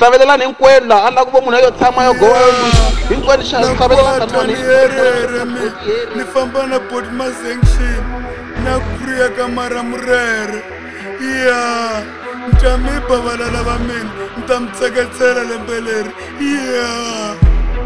hlavelelani hinkwenu laha a lava ku va munhu yo tshama yo gowa hinkwenu hlavelelani kan'wani ni famba na body masanction na kuriya ka maramurere ya ntami bavalala va mina nta mi tseketsela lembe leri ya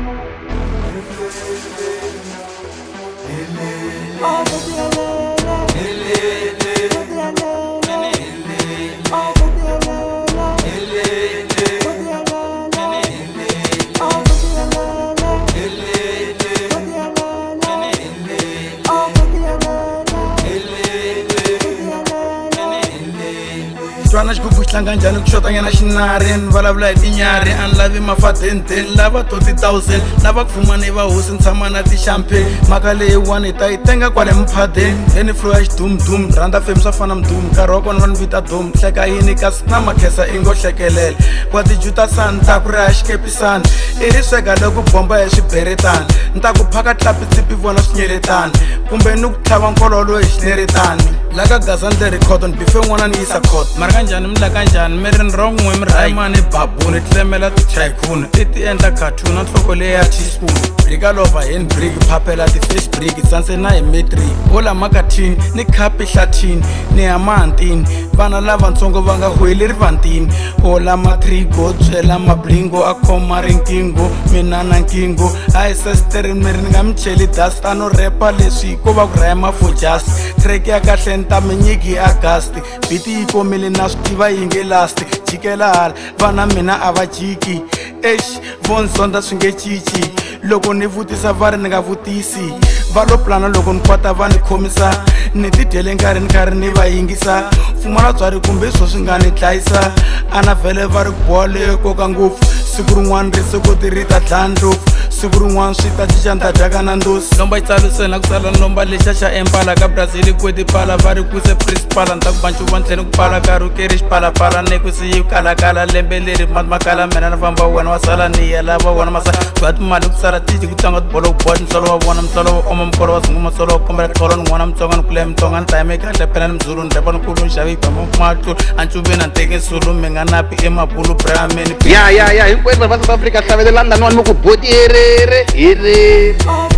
Twana xigugu hlanga njhani ku xota nyana xinari ni vulavula hi tinyari a ni lavi mafadente ni lava 20,000 lava ku fuma ni va hosi ni tshama na ti-champagne mhaka leyiwani hi ta yi tenga kwale miphadeni eni flow ya xidumdum rhandza femi swa fana mdum nkarhi wa kona va ni vita dum hleka yini kasi na makhesa i ngo hlekelela wa tijuta sani ta ku ri ya xikepisani i ri sweka loko bomba hi swiberetani ni ta ku phaka tlapitsipi vona swinyeletani kumbe ni ku tlhava nkololo hi xineretani laka gaza ni leri cotton bife n'wana ni yisa cotton mara kanjhani mi la kanjhani mi ri ni ron'we mi rhayimani babuni tlemela tichaikuni i ti endla cartoon na nhloko leyi ya teaspoon brikalova hen brick phapela ti-face brick sanse na hi metri ola makatini ni khapi hlatini ni ya mahantini vana lavatsongo va nga hweli rivantini ola matrigo byela mablingo a khoma rinkingo mina na nkingo a hi sesiteri miri ni nga mi cheli dust a no repa leswi ko va ku rhaya mafojust track ya kahle ni ta mi nyiki hi agasti biti yi komile na swi tiva yi nge lasti jikela hala vana mina a va jiki exi vonsonda swi nge cici loko ni vutisa va ri ni nga vutisi va lo plana loko ni kwata va ni khomisa ni ti dyele nkarhi ni karhi ni va yingisa pfumala tswari kumbe swo swi nga ni dlayisa a na vhele va ri boha leyo koka ngopfu siku rin'wana ri sokoti ri ta dlaya ndlopfu siku rin'wana swi ta cinca ni ta dyaka na ndosi lomba yi tsariseni na ku tsala ni lomba lexa xa empala ka brazil kweti pala va ri kuse principala ni ta ku bancu va ni tlheli ku pala karukeri xipalapala ni ku siyi kalakala lembe leri makala mina ni famba wena wa sala ni ya lava wona masala va timali ku sala titi ku tlanga tibolo ku boha ntsolo wa vona mtsolo wa oma mkolo wa zungu matsolo wa kombela tolo ni n'wana mtsonga ni kule mtsonga ni ta yime kahle phela ni mzulu ni repa ni kulu ni xavi bamba matlo a ncuveni a ni teke sulu mi nga napi emabulu brameni ya hinkwenu va South Africa hlavelelani laniwani mi ku boti herere herere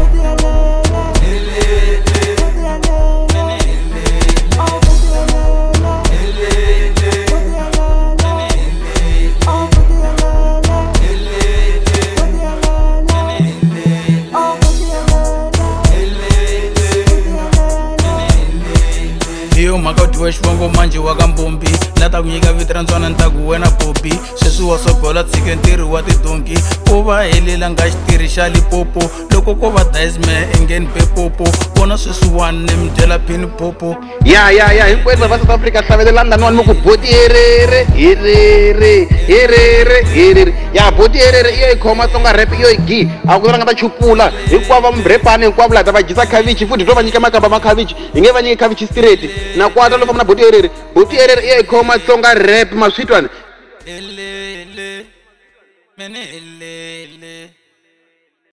hiyo mhaka utiwe xivongo manji wa ka mbombi na ta ku nyika viti ra ntswana ni ta ku wena bobi sweswi wa sogola tshike ntirhi wa tidonki ko va helela nga xitirhi xa lipopo loko ko va daisme engeni pepopo vona sweswiwani ni mi dyela phini popo ya hinkwenu va South Africa hlavelelani laniwani mi ku boti herere herere herere herere ya boti herere iyo yi khoma tsonga rap iyo yi gi a ku va nga ta chupula hinkwavo mrepani hinkwavo laha ta va dyisa khavichi futhi to va nyika makamba ma khavichi hi nge va nyiki khavichi straight na kwata loko mna boti herere iyo yi khoma tsonga rap maswitwana